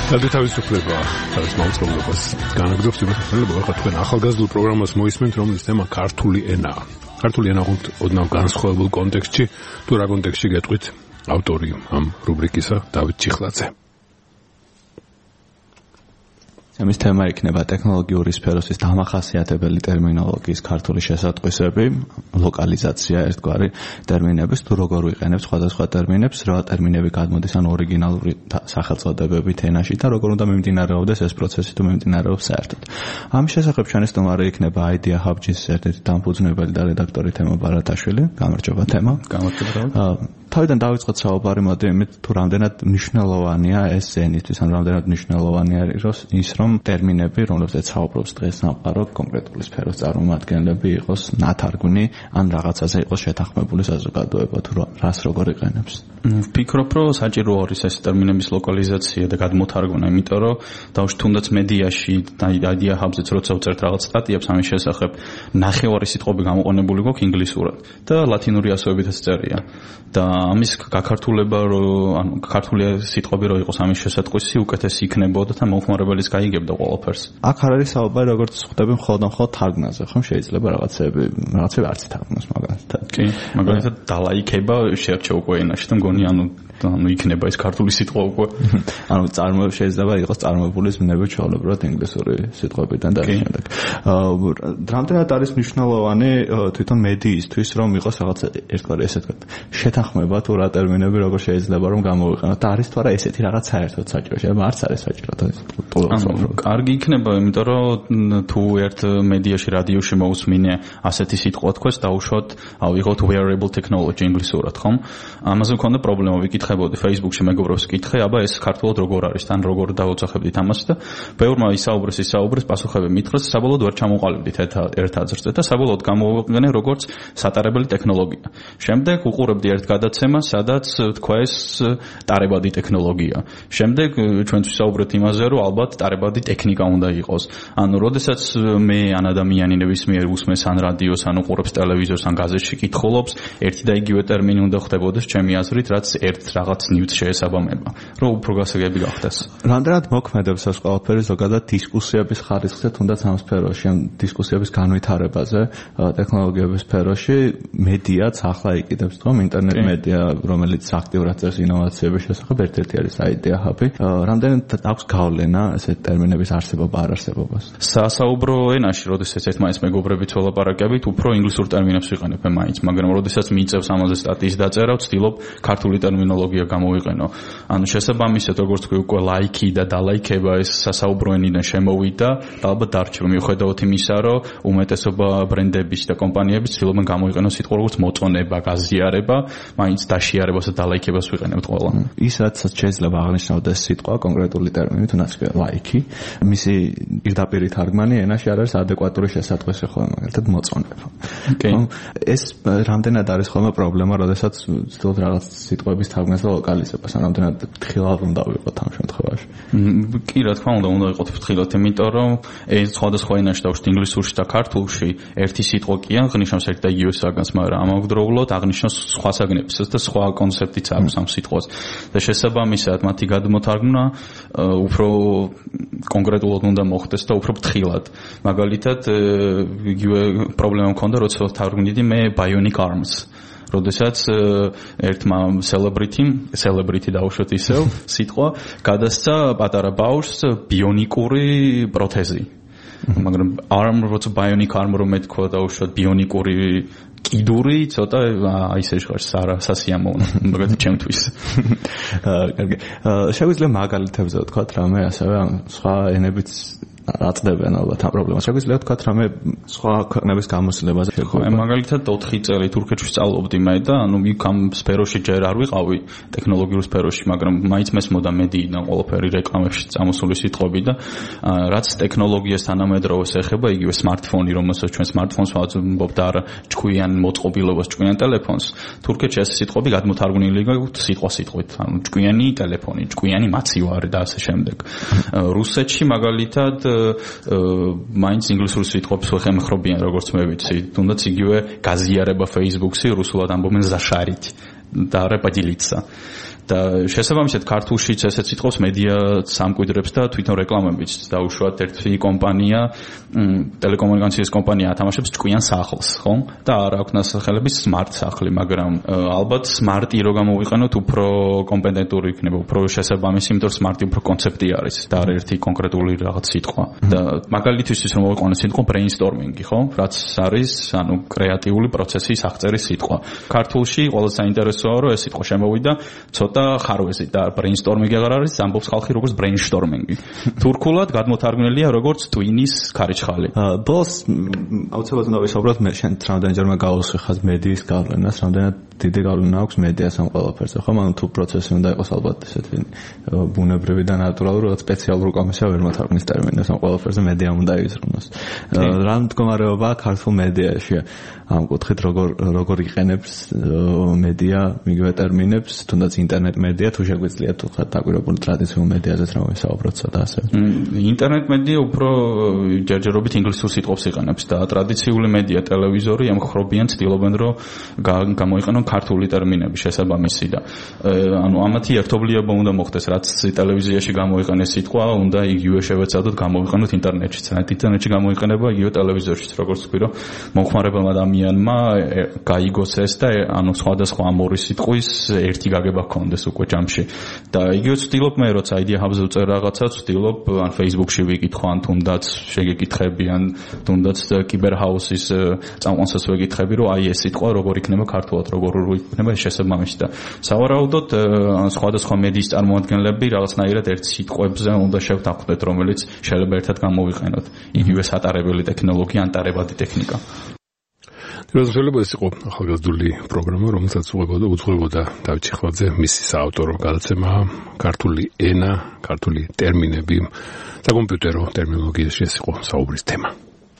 თავისუფლება თავის მაუწყებლობას განაგრძობს იმასახელება, ხა თქვენ ახალგაზრდულ პროგრამას მოისმენთ, რომლის თემა ქართული ენაა. ქართული ენა ოდნავ განსხვავებულ კონტექსტში, თუ რა კონტექსტში გეტყვით ავტორი ამ რუბრიკისა დავით ჩიხლაძე. ამის თემა იქნება ტექნოლოგიური სფეროსის დამახასიათებელი ტერმინოლოგიის ქართული შესატყვისები, ლოკალიზაცია ერთგვარი ტერმინების, თუ როგორ ვიყენებთ სხვადასხვა ტერმინებს, რა ტერმინები გადმოდის ან ორიგინალური სახელწოდებებით ენაში და როგორ უნდა მიმდინარეობდეს ეს პროცესი თუ მიმდინარეობს საერთოდ. ამის შესახებ ჩვენი სტუმარი იქნება Idea Hub-ის ერთ-ერთი დამფუძნებელი და რედაქტორი თემა ბარათაშვილი. გამარჯობა თემა. გამარჯობა. თავიდან დავიწყოთ საუბარი მოდი იმით, თუ რამდენად მნიშვნელოვანია ეს ენისთვის, ან რამდენად მნიშვნელოვანია ის, რომ ტერმინები, რომლებზეც საუბრობს დღეს სამყარო, კონკრეტული სფეროს წარმომადგენლები იყოს ნათარგმნი, ან რაღაცაზე იყოს შეთანხმებული საზოგადოება, თუ რას როგორ იყენებს. ვფიქრობ, რომ საჭირო არის ეს ტერმინების ლოკალიზაცია და გადმოთარგმნა, იმიტომ რომ დავუშვი თუნდაც მედიაში და Idea Hub-ზეც როცა ვწერთ რაღაც სტატიებს ამის შესახებ, ნახევარი სიტყვები გამოყენებული გვაქვს ინგლისურად და ლათინური ასოებითაც წერია. და ამის გაქართულება, ანუ ქართული სიტყვები რო იყოს ამის შესატყვისი, უკეთესი იქნებოდა და მომხმარებელიც გაიგებდა ყველაფერს. აქ არ არის საუბარი როგორც ხვდები მხოლოდ თარგმნაზე, ხომ შეიძლება რაღაცები არც თარგმნოს მაგალითად. კი, მაგალითად დალაიქება შეარჩა უკვე ენაში და მგონი ანუ იქნება ეს ქართული სიტყვა უკვე. ანუ შეიძლება იყოს წარმოებული ზმნები ჩვეულებრივად ინგლისური სიტყვებიდან და შემდეგ. რამდენად არის მნიშვნელოვანი თვითონ მედიისთვის, რომ იყოს რაღაც ერთგვარი ესე ვთქვათ, შეთანხმება თუ რა ტერმინები როგორ შეიძლება რომ გამოვიყენოთ და არის თუ არა ესეთი რაღაც საერთოდ საჭირო, შეიძლება არც არის საჭირო და კარგი იქნება, იმიტომ რომ თუ ერთ მედიაში რადიოში მოусმინე ასეთი სიტყვა თქვეს, დაუშვათ ავიღოთ wearable technology ინგლისურად, ხომ? ამაზე მქონდა პრობლემა, ვიკითხებოდი Facebook-ში მეგობრებს კითხე, აბა ეს ქართულად როგორ არის, თან როგორ დავუძახებდით ამას და ბევრმა ისაუბრეს, პასუხები მითხრეს, საბოლოოდ ვერ ჩამოყალიბდით ერთ აზრზე და საბოლოოდ გამოვიყენე როგორც სატარებელი ტექნოლოგია. შემდეგ უყურებდი ერთ გადაცემას, სადაც თქვა ეს ტარებადი ტექნოლოგია. შემდეგ ჩვენ ვისაუბრეთ იმაზე, რომ ალბათ ტარებადი ტექნიკა უნდა იყოს. ანუ როდესაც მე ან ადამიანი ნებისმიერ უსმენს ან რადიოს, ან უყურებს ტელევიზორს, ან გაზეთში კითხულობს, ერთი და იგივე ტერმინი უნდა ხდებოდეს ჩემი აზრით, რაც ერთ რაღაც ნიუც შეესაბამება, რომ უფრო გასაგები გახდეს. რამდენად მოქმედებს ეს ყველაფერი ზოგადად დისკუსიების ხარისხზე, თუნდაც ამ სფეროში, ამ დისკუსიების განვითარებაზე, ტექნოლოგიების სფეროში, მედიაც ახლა იყიდებს თქო, ინტერნეტ მედია, რომელიც აქტიურად წერს ინოვაციების შესახებ, ერთ-ერთი არის Idea Hub-ი. რამდენად აქვს გავლენა ესეთ ტერმინების არსებობა არ არსებობას? სასაუბრო ენაში, როდესაც ერთმანეთს მეგობრებით ველაპარაკებით, უფრო ინგლისურ ტერმინებს ვიყენებ მაინც, მაგრამ როდესაც მიწევს ამაზე სტატიის დაწერა, ვცდილობ ქართული ტერმინოლოგია გამოვიყენო. ანუ შესაბამისად, როგორც თქვი, უკვე ლაიქი და დალაიქება ეს სასაუბრო ენიდან შემოვიდა, ალბათ დარჩება მიუხედავად იმისა, რომ უმეტესობა ბრენდების და კომპანიების ცდილობენ გამოიყენოს სიტყვა როგორც მოწონება, გაზიარება, მაინც დაშიარებას და დალაიქებას ვიყენებთ ყველა. ის რაც შეიძლება აღნიშნავდეს სიტყვა კონკრეტული ტერმინი, თუნდაც ლაიქი, მისი პირდაპირ თარგმანი ენაში არ არის ადეკვატური შესატყვისი ხოლმე, მაგალითად მოწონება. ეს რამდენად არის ხოლმე პრობლემა, როდესაც ვცდილობთ რაღაც სიტყვების თარგმნას და ლოკალიზებას, რამდენად ფრთხილად უნდა ვიყოთ ამ შემთხვევაში. კი, რა თქმა უნდა ვიყოთ ფრთხილად, იმიტომ რომ ეს სხვადასხვა ენაში დავუშვით ინგლისურში და ქართულში ერთი სიტყვა კი აღნიშნავს ერთ და იგივე საგანს, მაგრამ ამავდროულად აღნიშნავს სხვა საგნებსაც და სხვა კონცეფტიც აქვს ამ სიტყვას. და შესაბამისად მათი გადმოთარგმნა უფრო კონკრეტულად უნდა მოხდეს და უფრო ფრთხილად. მაგალითად, იგივე პრობლემა მქონდა, როცა თარგმნიდი მე Bionic Arms. როდესაც ერთმა celebrity დაუშვათ ისევ სიტყვა გადასცა პატარა ბავშვს ბიონიკური პროთეზი. მაგრამ როცა Bionic Arm რომ ეთქვა დაუშვათ ბიონიკური კიდური ცოტა ისე ჟღერს სასიამოვნო მაგათ ჩემთვის. კარგი. შეგვიძლია მაგალითებზე ვთქვათ რამე ასევე სხვა ენებიც აწდებენ ალბათ ამ პრობლემას. შეგვიძლია ვთქვათ რამე სხვა ქვეყნების გამოცდილებაზე. მაგალითად 4 წელი თურქეთში სწავლობდი მე და ანუ იქ ამ სფეროში ჯერ არ ვიყავი ტექნოლოგიურ სფეროში, მაგრამ მაინც მესმოდა მედიიდან ყველაფერი რეკლამებში წამოსული სიტყვები და რაც ტექნოლოგიას თანამედროვეს ეხება, იგივე სმარტფონი, რომელსაც ჩვენ სმარტფონს ვაძებობთ და არა ჭკვიან მოწყობილობას, ჭკვიან ტელეფონს. თურქეთში ეს სიტყვები გადმოთარგმნილი გაქვთ სიტყვით, ანუ ჭკვიანი ტელეფონი, ჭკვიანი მაცივარი და ასე შემდეგ. რუსეთში მაგალითად მაინც ინგლისური სიტყვებს ვეხმარობიან, როგორც მე ვიცი, თუნდაც იგივე გაზიარება Facebook-ში, რუსულად ამბობენ ზაშარით და არა პადილიცა. და შესაბამისად ქართულშიც ესეც სიტყვას მედია სამკვიდრებს და თვითონ რეკლამებიც დაუშვათ ერთი კომპანია ტელეკომუნიკაციის კომპანია ათამაშებს ჭკვიან სახლს, ხო? და არ აქვს ნასახლების smart სახლი, მაგრამ ალბათ smart-ი რო გამოვიყენოთ უფრო კომპეტენტური იქნება, უფრო შესაბამისი, იმიტომ რომ smart-ი უფრო კონცეფტი არის და არ ერთი კონკრეტული რაღაც სიტყვა. და მაგალითისთვის რომ მოვიყვანოთ სიტყვა brainstorming-ი, ხო? რაც არის, ანუ კრეატიული პროცესის აღწერის სიტყვა. ქართულში ყველაზე საინტერესოა, რომ ეს სიტყვა შემოვიდა ცოტა ხარვეზით და brainstorming-ი აღარ არის, ამბობს ხალხი როგორც brainstorming-ი. თურქულად გადმოთარგმნილია როგორც ტვინის ქარიჩხალი. ბოლოს აუცილებლად უნდა ვისაუბროთ მე შენ რამდენჯერმე გავუსვიხარ მედიის გავლენას, რამდენად დიდი გავლენა აქვს მედიას ამ ყველაფერზე, ხო? ანუ თუ პროცესი უნდა იყოს ალბათ ესეთი ბუნებრივი და ნატურალური, რაღაც სპეციალური კომისია ვერ მოთარგმნის ტერმინებს ამ ყველაფერზე მედიამ უნდა იზრუნოს. რა მდგომარეობაა ქართულ მედიაში? ამ კუთხით როგორ იყენებს მედია მიგივე ტერმინებს, თუნდაც ინტერნეტ მედია თუ შეგვიძლია თუ ხარ დაკვირვებული ტრადიციულ მედიაზეც რომ ვისაუბროთ ცოტა ასე. ინტერნეტ მედია უფრო ჯერჯერობით ინგლისურ სიტყვებს იყენებს და ტრადიციული მედია ტელევიზორი ემხრობიან ცდილობენ რომ გამოიყენონ ქართული ტერმინები შესაბამისი და ანუ ამათი ერთობლიობა უნდა მოხდეს, რაც ტელევიზიაში გამოიყენეს სიტყვა, უნდა იგივე შევეცადოთ გამოვიყენოთ ინტერნეტშიც. ინტერნეტში გამოიყენება იგივე ტელევიზორშიც, როგორც თქვი რომ მომხმარებელმა ადამიანმა გაიგოს ეს და ანუ სხვადასხვა ამ ორი სიტყვის ერთი გაგება გქონდეს უკვე ჯამში. და იგივე ვცდილობ მე როცა idea hub-ზე ვწერ რაღაცა, ვცდილობ ან Facebook-ში ვიკითხო, ან თუნდაც შეგეკითხები, ან თუნდაც კიბერჰაუსის წამყვანსაც ვეკითხები, რომ აი ეს სიტყვა როგორ იქნება ქართულად, როგორ იქნება შესაბამისი და სავარაუდოდ სხვადასხვა მედიის წარმომადგენლები რაღაცნაირად ერთ სიტყვებზე უნდა შევთანხმდეთ, რომელიც შეიძლება ერთად გამოვიყენოთ. იგივე სატარებელი ტექნოლოგია, ან ტარებადი ტექნიკა. შეიძლება ეს იყო ახალგაზრდული პროგრამა, რომელსაც უძღვებოდა დავით ჩიხვალძე, მისი საავტორო გადაცემა ქართული ენა, ქართული ტერმინები, საკომპიუტერო ტერმინოლოგიაში ეს იყო საუბრის თემა.